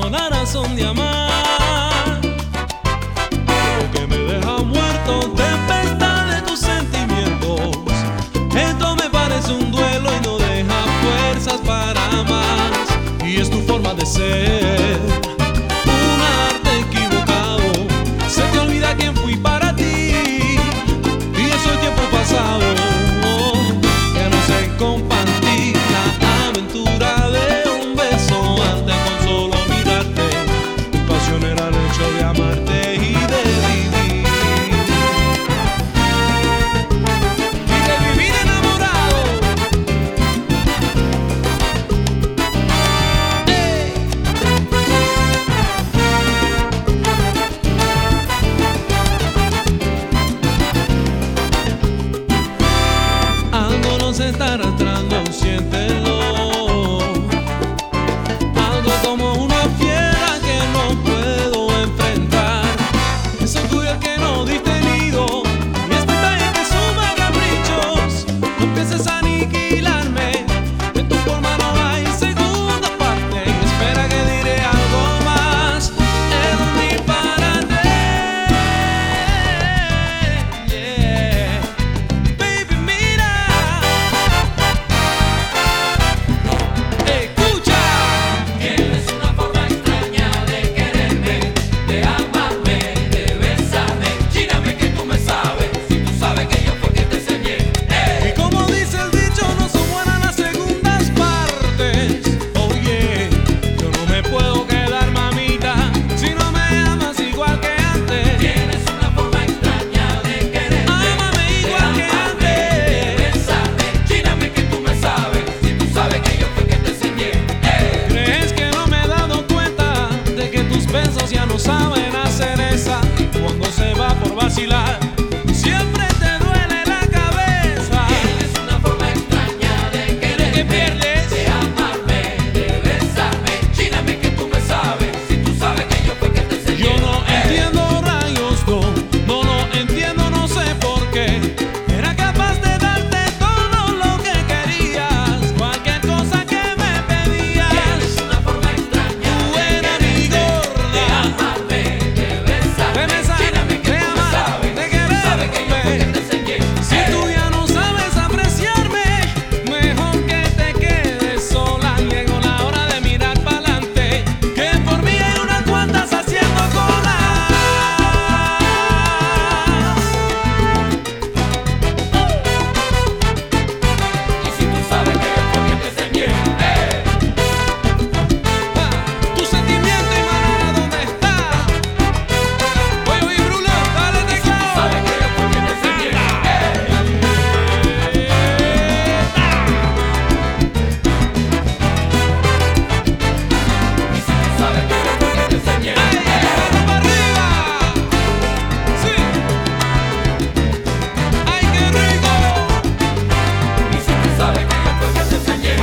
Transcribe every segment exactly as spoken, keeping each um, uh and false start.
tengo la razón de amar. Lo que me deja muerto, tempestad de tus sentimientos. Esto me parece un duelo y no deja fuerzas para más. Y es tu forma de ser, un arte equivocado. Se te olvida quién fui para ti, y eso es tiempo pasado. Ya no sé compartir la aventura de un beso antes con solo mirarte. Mi pasión era el hecho de amarte y de vivir, y de vivir enamorado. ¡Ey! Algo nos está arrastrando, siéntelo. Algo como una fiera que no puedo enfrentar. Ese orgullo que no diste nido, y este detalle que suma caprichos. No empieces a aniquilarme, en tu forma no hay segunda parte. Espera que diré algo más, es un disparate. Yeah. Baby, mira, escucha. Tienes una forma extraña de quererme, de amarme, de besarme. Chíname que tú me sabes, si tú sabes que yo fue que te enseñé. Y como dice el dicho, no son buenas las segundas partes. Oye, yo no me puedo quedar, mamita, si no me amas igual que antes. Tienes una forma extraña de quererme, Ámame de igual que amarme, de antes. besarme. Chíname que tú me sabes, si tú sabes que yo fue que te enseñé. ¿Crees que no me he dado cuenta de que tus besos ya no saben hacer esa? Cuando se va por vacilar, siempre te duele la cabeza. Tienes una forma extraña de ¿Qué quererme, pierdes? de amarme, de besarme. Chíname que tú me sabes, si tú sabes que yo fue que te enseñé. Yo no entiendo rayos, no, no lo entiendo, no sé por qué. Era capaz de darte todo lo que querías, cualquier cosa que me pedías. Tienes una forma extraña Tú de eras mi quererme, de gorda, amarme, de besarme. de besar, Chíname que de tú me amar, sabes, de si tú sabes que yo fue que te quererme. enseñé. Si tú ya no sabes apreciarme, mejor que te quedes sola. Llegó la hora de mirar pa'lante, que por mí hay unas cuantas haciendo cola. Y si tú sabes que yo fue que te enseñé. Tu sentimiento y manera, ¿dónde está? Oye, oye, Bruno, dale Y si tú teclado. sabes que yo fue que te enseñé. Y si tú sabes que yo fue que te enseñé. ¡Ay, agarra para arriba! ¡Sí! ¡Ay, qué rico! Y si tú sabes que yo fue que te enseñé.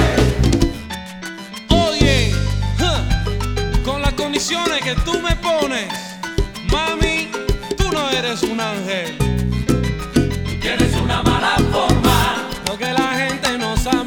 Oye, ja, con las condiciones que tú me pones, mami, tú no eres un ángel. Tienes una mala forma. Lo que la gente no sabe